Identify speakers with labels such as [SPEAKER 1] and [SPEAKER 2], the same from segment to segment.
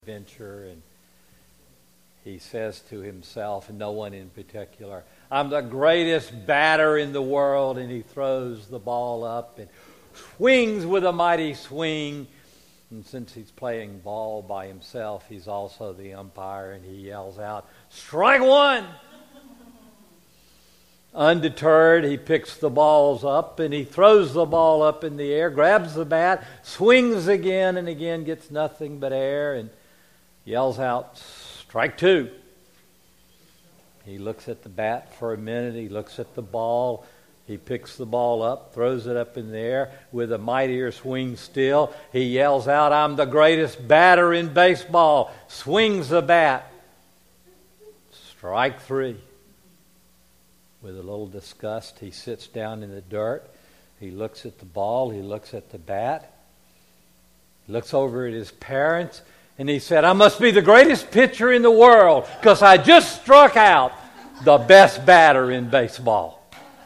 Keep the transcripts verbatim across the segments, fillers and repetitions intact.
[SPEAKER 1] adventure, and he says to himself, and no one in particular, I'm the greatest batter in the world, and he throws the ball up and swings with a mighty swing. And since he's playing ball by himself, he's also the umpire, and he yells out, strike one! Undeterred, he picks the balls up, and he throws the ball up in the air, grabs the bat, swings again and again, gets nothing but air, and yells out, strike two. He looks at the bat for a minute, he looks at the ball, he picks the ball up, throws it up in the air with a mightier swing still. He yells out, I'm the greatest batter in baseball. Swings the bat. Strike three. With a little disgust, he sits down in the dirt. He looks at the ball, he looks at the bat, looks over at his parents, and he said, I must be the greatest pitcher in the world because I just struck out the best batter in baseball.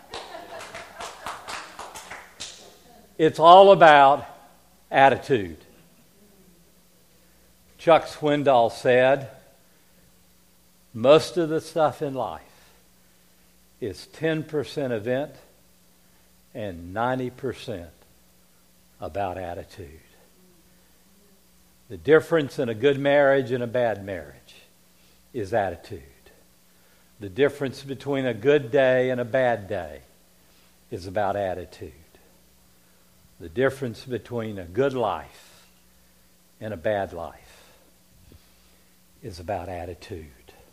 [SPEAKER 1] It's all about attitude. Chuck Swindoll said, most of the stuff in life is ten percent event and ninety percent about attitude. The difference in a good marriage and a bad marriage is attitude. The difference between a good day and a bad day is about attitude. The difference between a good life and a bad life is about attitude.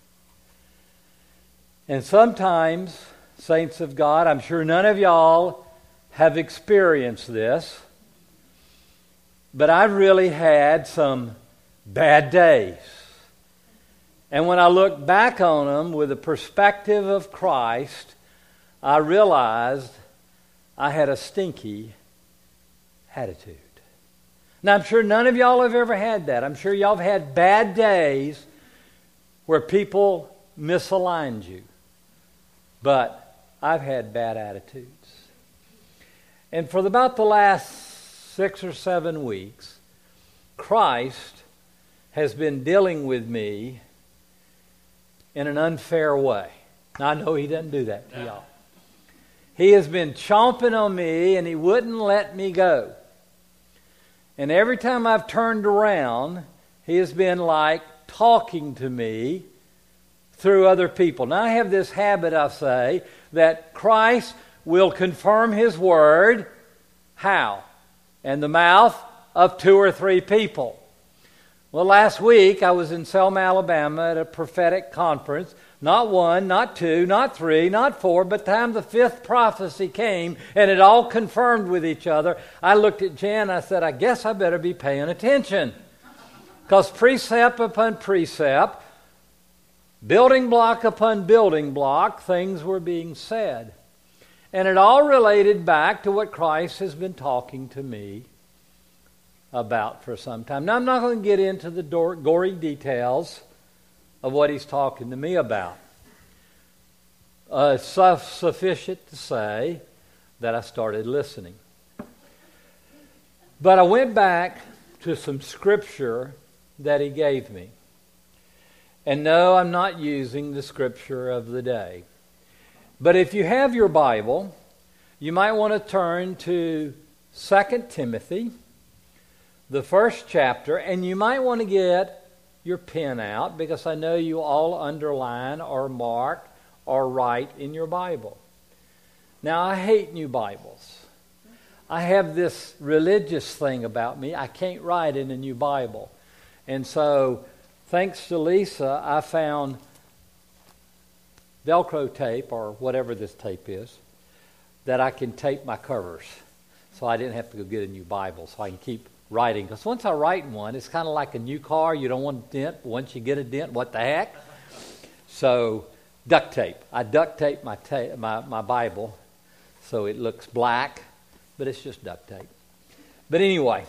[SPEAKER 1] And sometimes, saints of God, I'm sure none of y'all have experienced this, but I've really had some bad days. And when I look back on them with the perspective of Christ, I realized I had a stinky attitude. Now, I'm sure none of y'all have ever had that. I'm sure y'all have had bad days where people misaligned you. But I've had bad attitudes. And for about the last six or seven weeks, Christ has been dealing with me in an unfair way. Now, I know he doesn't do that to y'all. He has been chomping on me, and he wouldn't let me go. And every time I've turned around, he has been like talking to me through other people. Now, I have this habit, I say, that Christ will confirm his word. How? In the mouth of two or three people. Well, last week I was in Selma, Alabama at a prophetic conference. Not one, not two, not three, not four, but the time the fifth prophecy came and it all confirmed with each other, I looked at Jan and I said, I guess I better be paying attention. Because precept upon precept, building block upon building block, things were being said. And it all related back to what Christ has been talking to me about for some time. Now, I'm not going to get into the gory details of what he's talking to me about. Uh, it's sufficient to say that I started listening. But I went back to some scripture that he gave me. And no, I'm not using the scripture of the day. But if you have your Bible, you might want to turn to Second Timothy, the first chapter, and you might want to get your pen out because I know you all underline or mark or write in your Bible. Now, I hate new Bibles. I have this religious thing about me. I can't write in a new Bible. And so, thanks to Lisa, I found Velcro tape, or whatever this tape is, that I can tape my covers. So I didn't have to go get a new Bible, so I can keep writing. Because once I write in one, it's kind of like a new car. You don't want a dent. Once you get a dent, what the heck? So, duct tape. I duct tape my, ta- my, my Bible so it looks black, but it's just duct tape. But anyway,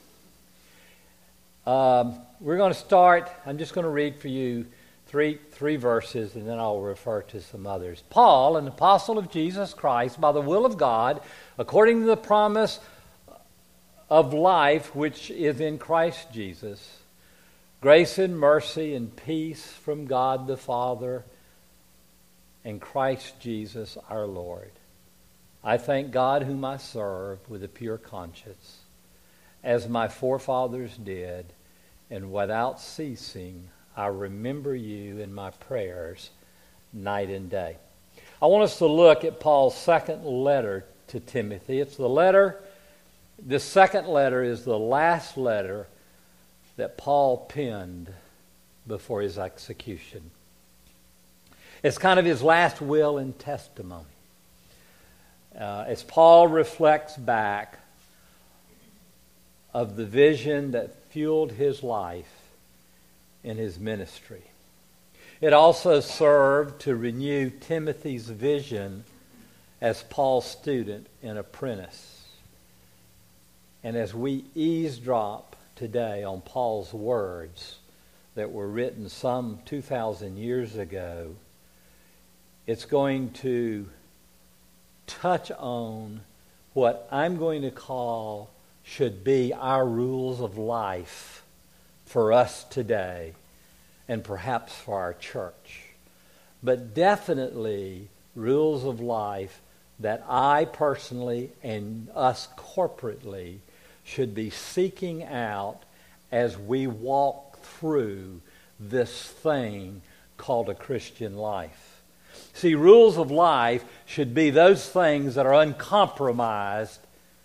[SPEAKER 1] um, we're going to start. I'm just going to read for you three, three verses, and then I'll refer to some others. Paul, an apostle of Jesus Christ, by the will of God, according to the promise of life which is in Christ Jesus, Grace and mercy and peace from God the Father and Christ Jesus our Lord. I thank God whom I serve with a pure conscience, as my forefathers did, and without ceasing I remember you in my prayers night and day. I want us to look at Paul's second letter to Timothy. It's the letter, this second letter is the last letter that Paul penned before his execution. It's kind of his last will and testimony. Uh, as Paul reflects back of the vision that fueled his life in his ministry. It also served to renew Timothy's vision as Paul's student and apprentice. And as we eavesdrop today on Paul's words that were written some two thousand years ago, it's going to touch on what I'm going to call should be our rules of life for us today and perhaps for our church. But definitely rules of life that I personally and us corporately should be seeking out as we walk through this thing called a Christian life. See, rules of life should be those things that are uncompromised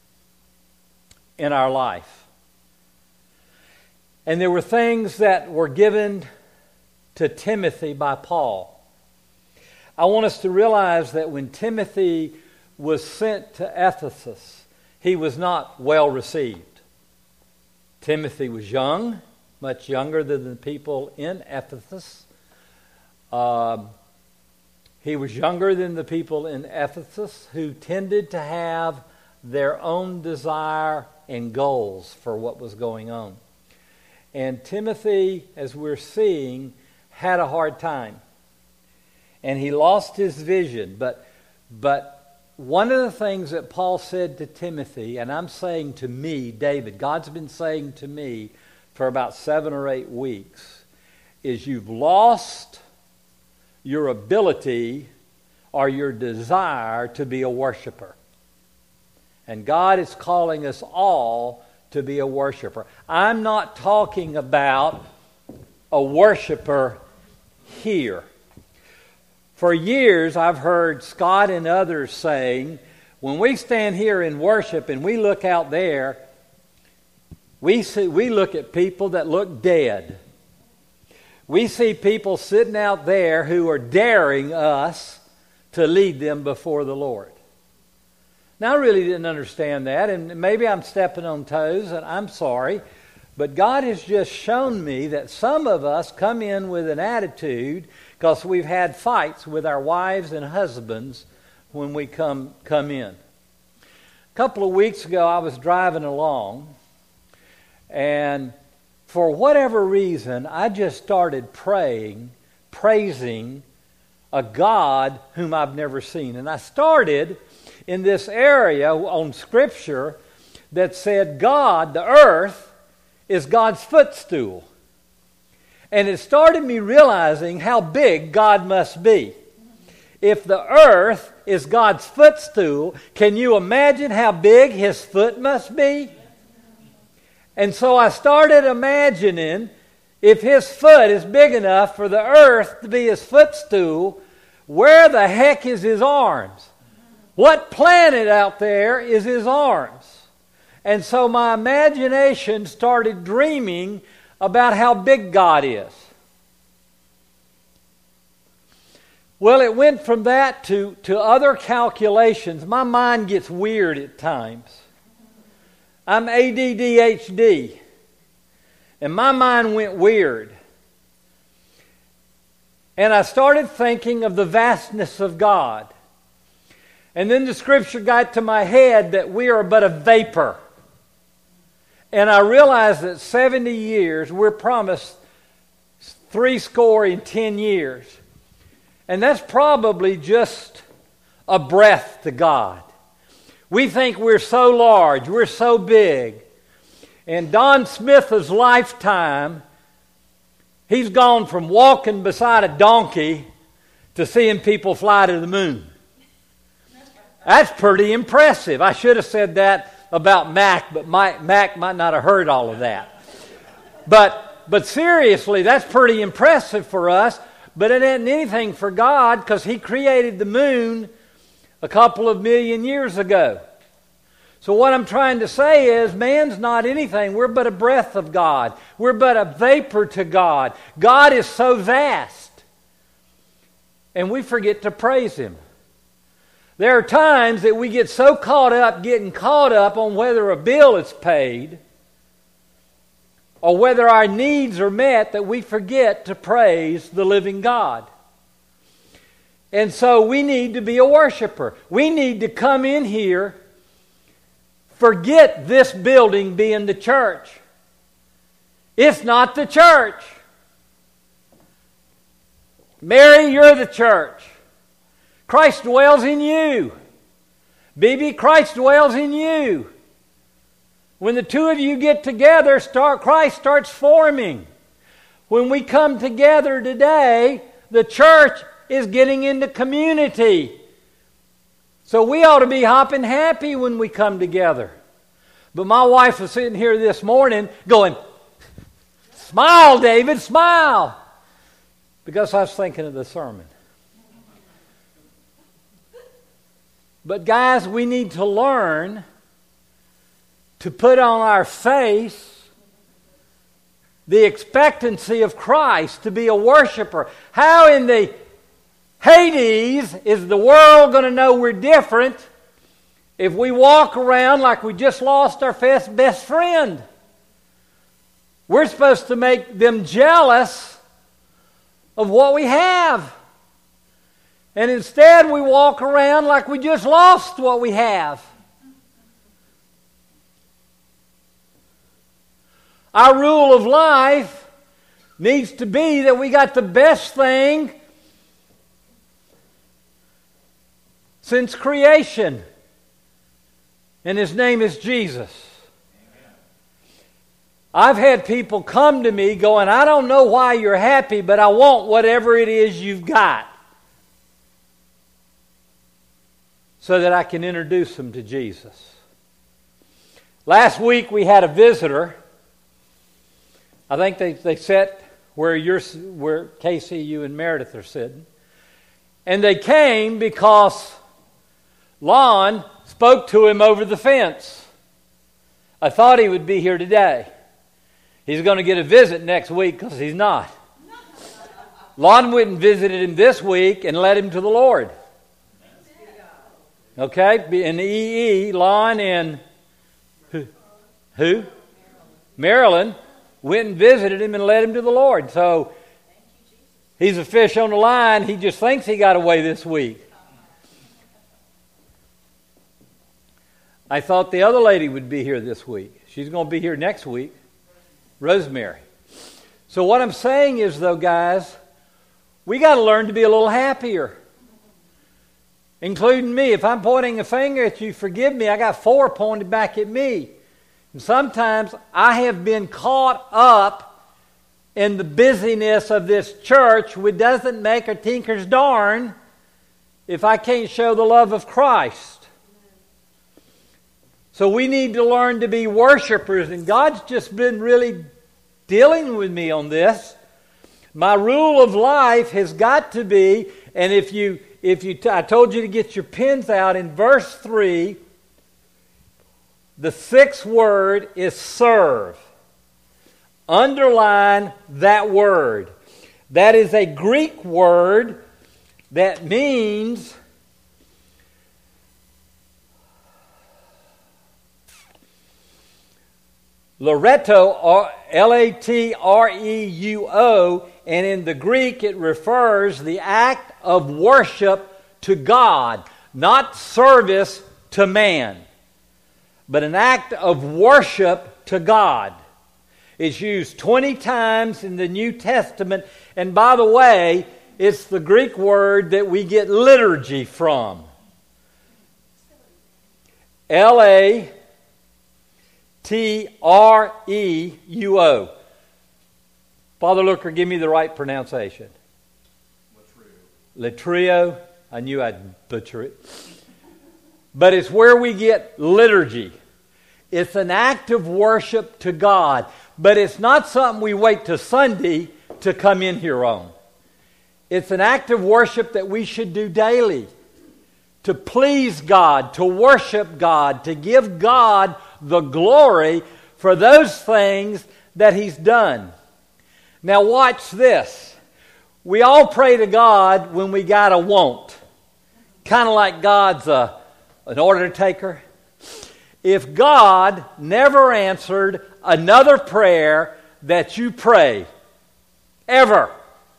[SPEAKER 1] in our life. And there were things that were given to Timothy by Paul. I want us to realize that when Timothy was sent to Ephesus, he was not well received. Timothy was young, much younger than the people in Ephesus. Um, he was younger than the people in Ephesus who tended to have their own desire and goals for what was going on. And Timothy, as we're seeing, had a hard time. And he lost his vision. But, but one of the things that Paul said to Timothy, and I'm saying to me, David, God's been saying to me for about seven or eight weeks, is you've lost your ability or your desire to be a worshiper. And God is calling us all to be a worshiper. I'm not talking about a worshiper here. For years, I've heard Scott and others saying, when we stand here in worship and we look out there, we see, we look at people that look dead. We see people sitting out there who are daring us to lead them before the Lord. Now, I really didn't understand that, and maybe I'm stepping on toes, and I'm sorry, but God has just shown me that some of us come in with an attitude because we've had fights with our wives and husbands when we come, come in. A couple of weeks ago, I was driving along, and for whatever reason, I just started praying, praising a God whom I've never seen. And I started in this area on Scripture that said God, the earth, is God's footstool. And it started me realizing how big God must be. If the earth is God's footstool, can you imagine how big His foot must be? And so I started imagining if His foot is big enough for the earth to be His footstool, where the heck is His arms? What planet out there is His arms? And so my imagination started dreaming about how big God is. Well, it went from that to, to other calculations. My mind gets weird at times. I'm A D D H D. And my mind went weird. And I started thinking of the vastness of God. And then the Scripture got to my head that we are but a vapor. And I realized that seventy years, we're promised three score and ten years. And that's probably just a breath to God. We think we're so large, we're so big. In Don Smith's lifetime, He's gone from walking beside a donkey to seeing people fly to the moon. That's pretty impressive. I should have said that about Mac, but my, Mac might not have heard all of that. But, but seriously, that's pretty impressive for us. But it isn't anything for God, because He created the moon a couple of million years ago. So what I'm trying to say is, man's not anything. We're but a breath of God. We're but a vapor to God. God is so vast. And we forget to praise Him. There are times that we get so caught up, getting caught up on whether a bill is paid or whether our needs are met, that we forget to praise the living God. And so we need to be a worshiper. We need to come in here. Forget this building being the church. It's not the church. Mary, you're the church. Christ dwells in you. B B, Christ dwells in you. When the two of you get together, start, Christ starts forming. When we come together today, the church is getting into community. So we ought to be hopping happy when we come together. But my wife was sitting here this morning going, smile, David, smile. Because I was thinking of the sermon. But guys, we need to learn to put on our face the expectancy of Christ, to be a worshiper. How in the Hades is the world going to know we're different if we walk around like we just lost our best friend? We're supposed to make them jealous of what we have. And instead we walk around like we just lost what we have. Our rule of life needs to be that we got the best thing since creation. And His name is Jesus. Amen. I've had people come to me going, I don't know why you're happy, but I want whatever it is you've got, so that I can introduce them to Jesus. Last week we had a visitor. I think they, they sat where you're, where Casey, you, and Meredith are sitting. And they came because Lon spoke to him over the fence. I thought he would be here today. He's going to get a visit next week because he's not. Lon went and visited him this week and led him to the Lord. Okay? In the E E, Lon and who? Who? Marilyn went and visited him and led him to the Lord. So he's a fish on the line. He just thinks he got away this week. I thought the other lady would be here this week. She's going to be here next week. Rosemary. So what I'm saying is, though, guys, we got to learn to be a little happier. Including me. If I'm pointing a finger at you, forgive me. I got four pointed back at me. And sometimes I have been caught up in the busyness of this church, which doesn't make a tinker's darn if I can't show the love of Christ. So we need to learn to be worshipers, and God's just been really dealing with me on this. My rule of life has got to be, and if you, if you, t- I told you to get your pens out in verse three. The sixth word is serve. Underline that word. That is a Greek word that means Latreuo, L A T R E U O, and in the Greek it refers the act of worship to God, not service to man, but an act of worship to God. It's used twenty times in the New Testament, and by the way, it's the Greek word that we get liturgy from. L A T R E U O. Father Looker, give me the right pronunciation. Latrio. I knew I'd butcher it. But it's where we get liturgy. It's an act of worship to God. But it's not something we wait to Sunday to come in here on. It's an act of worship that we should do daily. To please God, to worship God, to give God the glory for those things that He's done. Now watch this. We all pray to God when we got a want. Kind of like God's a, an order taker. If God never answered another prayer that you pray, ever,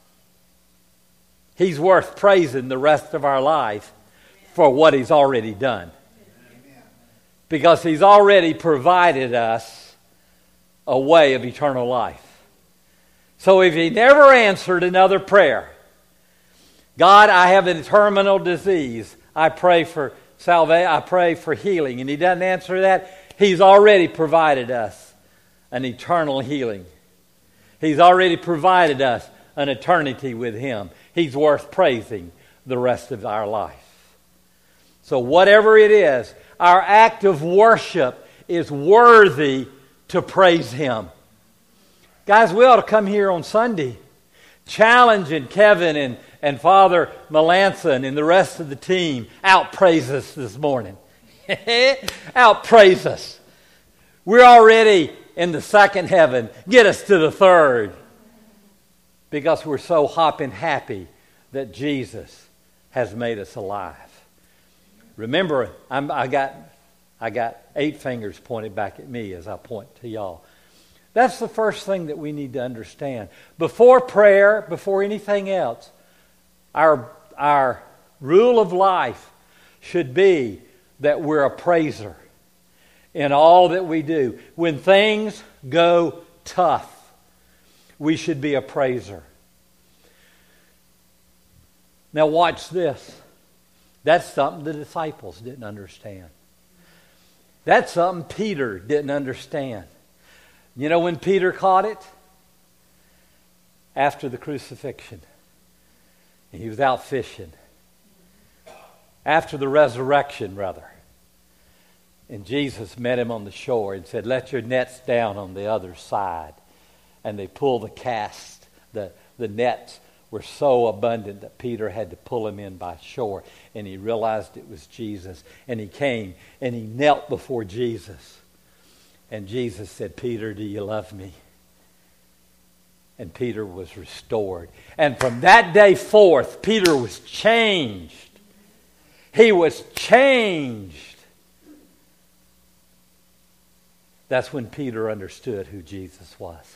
[SPEAKER 1] He's worth praising the rest of our life for what He's already done. Because He's already provided us a way of eternal life. So if He never answered another prayer, God, I have a terminal disease. I pray for salvation. I pray for healing. And He doesn't answer that. He's already provided us an eternal healing. He's already provided us an eternity with Him. He's worth praising the rest of our life. So whatever it is, our act of worship is worthy to praise Him. Guys, we ought to come here on Sunday challenging Kevin and, and Father Melanson and the rest of the team. Outpraise us this morning. Outpraise us. We're already in the second heaven. Get us to the third. Because we're so hopping happy that Jesus has made us alive. Remember, I'm, I got I got eight fingers pointed back at me as I point to y'all. That's the first thing that we need to understand. Before prayer, before anything else, our, our rule of life should be that we're a praiser in all that we do. When things go tough, we should be a praiser. Now watch this. That's something the disciples didn't understand. That's something Peter didn't understand. You know when Peter caught it? After the crucifixion. He was out fishing. After the resurrection, rather. And Jesus met him on the shore and said, let your nets down on the other side. And they pulled the cast. The, the nets were so abundant that Peter had to pull him in by shore. And he realized it was Jesus. And he came and he knelt before Jesus. And Jesus said, Peter, do you love me? And Peter was restored. And from that day forth, Peter was changed. He was changed. That's when Peter understood who Jesus was.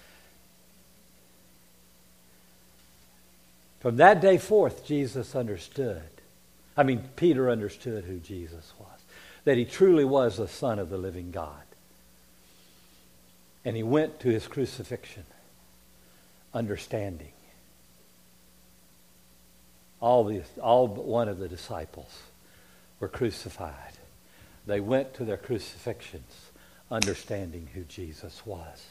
[SPEAKER 1] From that day forth, Jesus understood. I mean, Peter understood who Jesus was. That He truly was the Son of the living God. And he went to his crucifixion understanding. All, the, all but one of the disciples were crucified. They went to their crucifixions understanding who Jesus was.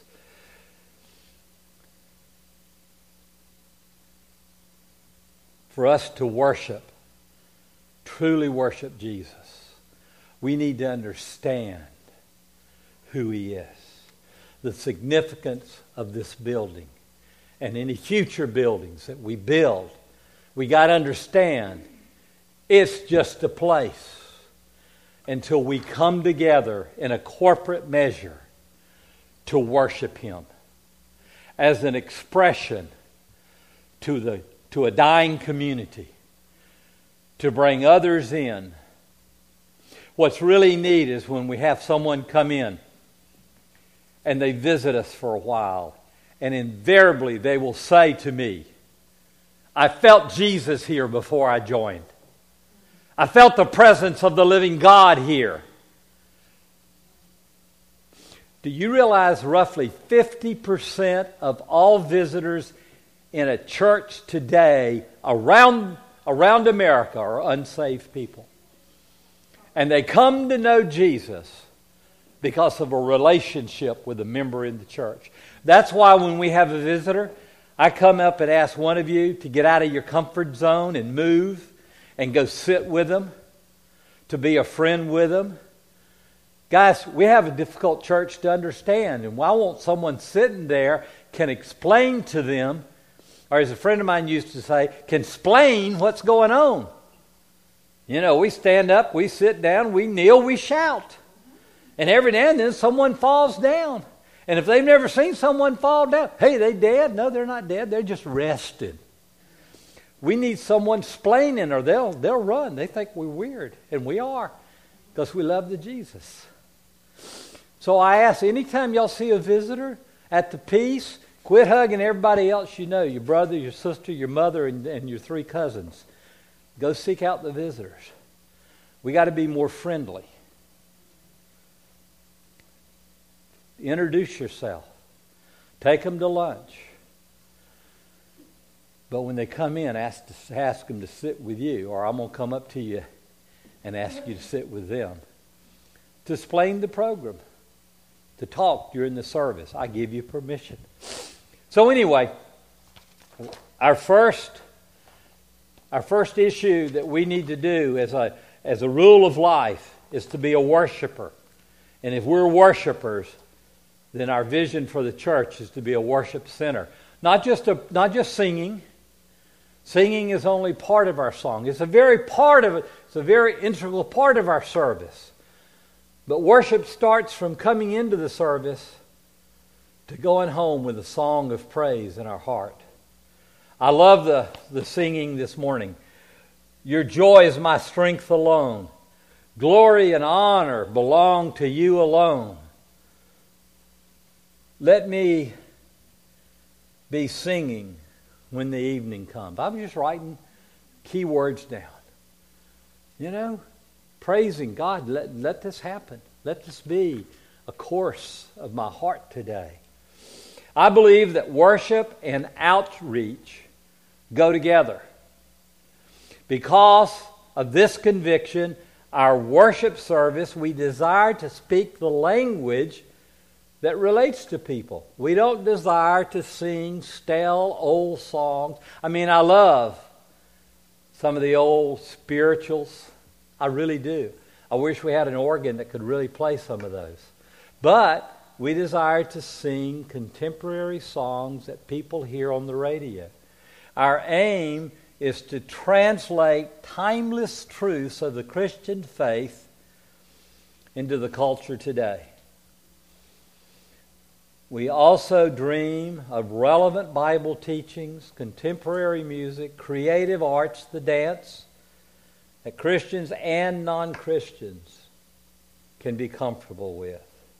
[SPEAKER 1] For us to worship, truly worship Jesus, we need to understand who He is. The significance of this building and any future buildings that we build. We got to understand it's just a place until we come together in a corporate measure to worship Him as an expression to the to a dying community, to bring others in. What's really neat is when we have someone come in and they visit us for a while, and invariably they will say to me, I felt Jesus here before I joined. I felt the presence of the living God here. Do you realize roughly fifty percent of all visitors in a church today around, around America are unsaved people? And they come to know Jesus because of a relationship with a member in the church. That's why when we have a visitor, I come up and ask one of you to get out of your comfort zone and move and go sit with them, to be a friend with them. Guys, we have a difficult church to understand, and I want someone sitting there can explain to them, or as a friend of mine used to say, can explain what's going on. You know, we stand up, we sit down, we kneel, we shout. And every now and then someone falls down. And if they've never seen someone fall down, hey, they dead? No, they're not dead. They're just rested. We need someone explaining, or they'll they'll run. They think we're weird, and we are, because we love the Jesus. So I ask, anytime y'all see a visitor at the peace, quit hugging everybody else you know, your brother, your sister, your mother, and, and your three cousins. Go seek out the visitors. We got to be more friendly. Introduce yourself. Take them to lunch. But when they come in, ask, to, ask them to sit with you, or I'm going to come up to you and ask you to sit with them. To explain the program. To talk during the service. I give you permission. So anyway, our first, our first issue that we need to do as a, as a rule of life is to be a worshiper. And if we're worshipers, then our vision for the church is to be a worship center. Not just a, not just singing. Singing is only part of our song. It's a very part of it. It's a very integral part of our service. But worship starts from coming into the service to going home with a song of praise in our heart. I love the, the singing this morning. Your joy is my strength alone. Glory and honor belong to you alone. Let me be singing when the evening comes. I'm just writing key words down. You know, praising God. Let, let this happen. Let this be a course of my heart today. I believe that worship and outreach go together. Because of this conviction, our worship service, we desire to speak the language that relates to people. We don't desire to sing stale old songs. I mean, I love some of the old spirituals. I really do. I wish we had an organ that could really play some of those. But we desire to sing contemporary songs that people hear on the radio. Our aim is to translate timeless truths of the Christian faith into the culture today. We also dream of relevant Bible teachings, contemporary music, creative arts, the dance, that Christians and non-Christians can be comfortable with.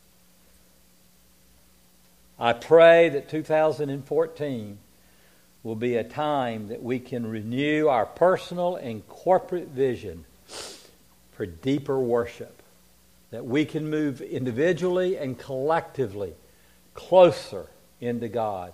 [SPEAKER 1] I pray that two thousand fourteen will be a time that we can renew our personal and corporate vision for deeper worship, that we can move individually and collectively closer into God.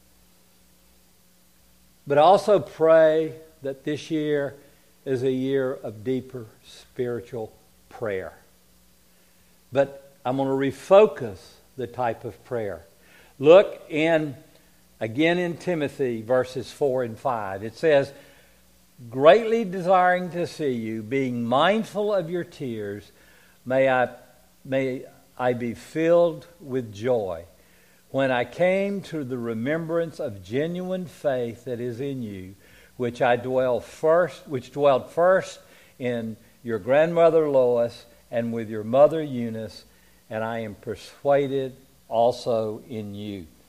[SPEAKER 1] But I also pray that this year is a year of deeper spiritual prayer. But I'm going to refocus the type of prayer. Look in, again in Timothy, verses four and five. It says, greatly desiring to see you, being mindful of your tears, may I, may I be filled with joy when I came to the remembrance of genuine faith that is in you, which I dwell first, which dwelled first in your grandmother Lois and with your mother Eunice, and I am persuaded also in you.